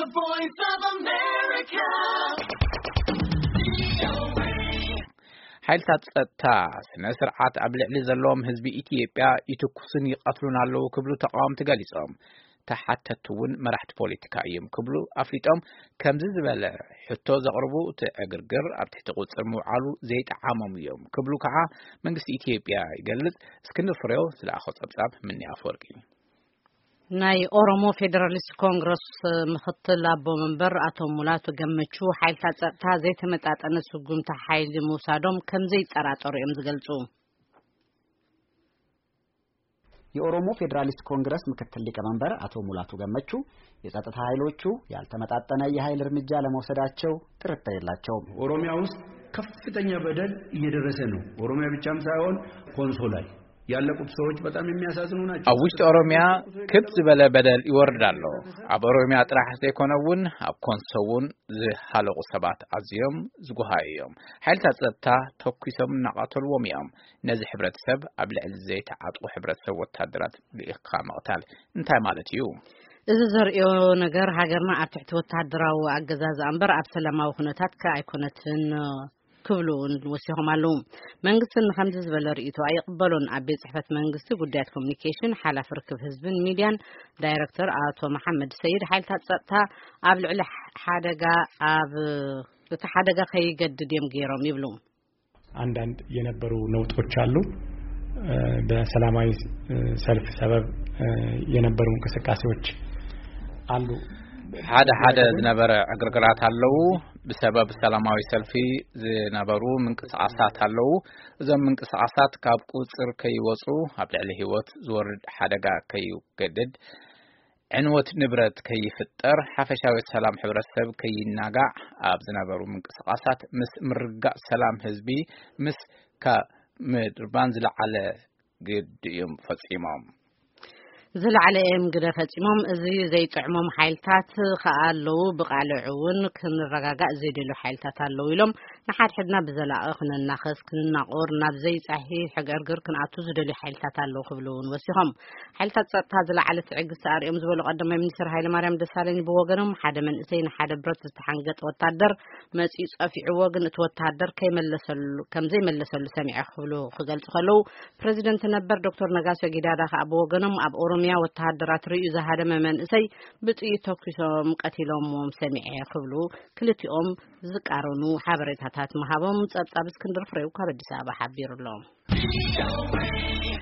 The Voice of America. حالة سنة سرعات أبلع لزلهم حزب إثيوبيا يتكسن يقتلون على كبلو تقام تجالسهم تحتتون مرحت بوليتيكايم كبلو أفريقهم كم زبالة حتى زقربو تأجرجر أبتحت قصر معلو زيت عامم يوم كبلو كعا من قصة إثيوبيا يجلس سكندر فريو سلاخص أبصاب مني أفوركي ناي أورومو فيدراليست كونغرس مخطل أبو منبر أتو مولاتو جمتشو حيل تازيت متات أنا سجوم تحيل موسادم كم زيت أراتور يمزجلتو የኦሮሞ ፌደራሊስት ኮንግረስ ምክትል ሊቀመንበር አቶ ሙላቱ ገመቹ የጸጥታ ኃይሎቹ ያልተመጣጠነ የኃይል እርምጃ ለመውሰዳቸው ጥርጥር የላቸውም። ኦሮሚያ ውስጥ ከፍተኛ በደል እየደረሰ ነው። ኦሮሚያ ብቻም ሳይሆን ኮንሶ ላይ ያለቁት ሰዎች በጣም የሚያሳዝኑ ናቸው። አውሽት ኦሮሚያ ክብዝ በለ በደል ይወርዳሉ። አብ ኦሮሚያ ጥራህ ዘይኮነውን አብ ኮንሶውን ዝሃለቁ ሰባት አዝዮም ዝጉሃዮም ኃይልታ ጸጥታ ተኩሰም ናቃተልዎም እዮም ነዚ ሕብረተሰብ ኣብ ልዕሊ ዘይተዓጥቁ ሕብረተሰብ ወታደራት ሊኢካ መቅታል እንታይ ማለት እዩ? እዚ ዘርእዮ ነገር ሃገርና ኣብ ትሕቲ ወታደራዊ ኣገዛዝ ኣንበር ኣብ ሰላማዊ ኩነታት ከኣይኮነትን ክብሉን ወሲሆም ኣለው። መንግስትን ከምዚ ዝበለ ርእይቶ ኣይቅበሉን። ኣብ ቤት ጽሕፈት መንግስቲ ጉዳያት ኮሙኒኬሽን ሓላፊ ርክብ ህዝብን ሚድያን ዳይሬክተር አቶ መሐመድ ሰይድ ሓይልታት ጸጥታ ኣብ ልዕሊ ሓደጋ እቲ ሓደጋ ከይገድድ እዮም ገይሮም ይብሉ። አንዳንድ የነበሩ ነውጦች አሉ። በሰላማዊ ሰልፍ ሰበብ የነበሩ እንቅስቃሴዎች አሉ። ሓደ ዝነበረ አግርግራት አለው بسبب ሰላማዊ ሰልፊ ዝነበሩ ምንቅስቃሳት አለው እዞም ምንቅስቃሳት ካብ ቁጽር ከይወጹ ኣብ ልዕሊ ህይወት ዝወርድ ሓደጋ ከይገድድ ዕንወት ንብረት ከይፍጠር ሓፈሻዊ ሰላም ሕብረተሰብ ከይናጋዕ ኣብ ዝነበሩ ምንቅስቃሳት ምስ ምርጋዕ ሰላም ህዝቢ ምስ ከምድርባን ዝለዓለ ግድዮም ፈጺሞም ዝለዓለም ግደ ፈጺሞም እዚ ዘይጥዕሞም ሓይልታት ከኣለው ብቃልዑውን ክንረጋጋእ ዘይደሉ ሓይልታት ኣለው ኢሎም ንሓድሕድና ብዘላቒ ክንናኸስ ክንናቆር ናብ ዘይጻሒ ሕገርግር ክንኣቱ ዝደልዩ ሓይልታት ኣለው ክብሉን ወሲኾም ሓይልታት ጸጥታ ዝለዓለ ትዕግስቲ ኣርዮም ዝበሉ ቀዳማይ ሚኒስትር ሃይለማርያም ደሳለኝ ብወገኖም ሓደ መንእሰይ ንሓደ ብረት ዝተሓንገጠ ወታደር መጺ ጸፊዑ ወገን እቲ ወታደር ከምዘይመለሰሉ ሰሚዐ ክብሉ ክገልጹ ከለው ፕሬዚደንት ነበር ዶክተር ነጋሶ ጊዳዳ ካብ ወገኖም ኣብ ኦሮሚያ ወታደራት ርእዩ ዝሃደመ መንእሰይ ብጥይት ተኩሶም ቀቲሎምዎም ሰሚዐ ክብሉ ክልቲኦም ዝቃረኑ ሓበሬታታት መሃቦም ጸብጻብ እስክንድር ፍሬው ካብ አዲስ አበባ ሓቢሩሎም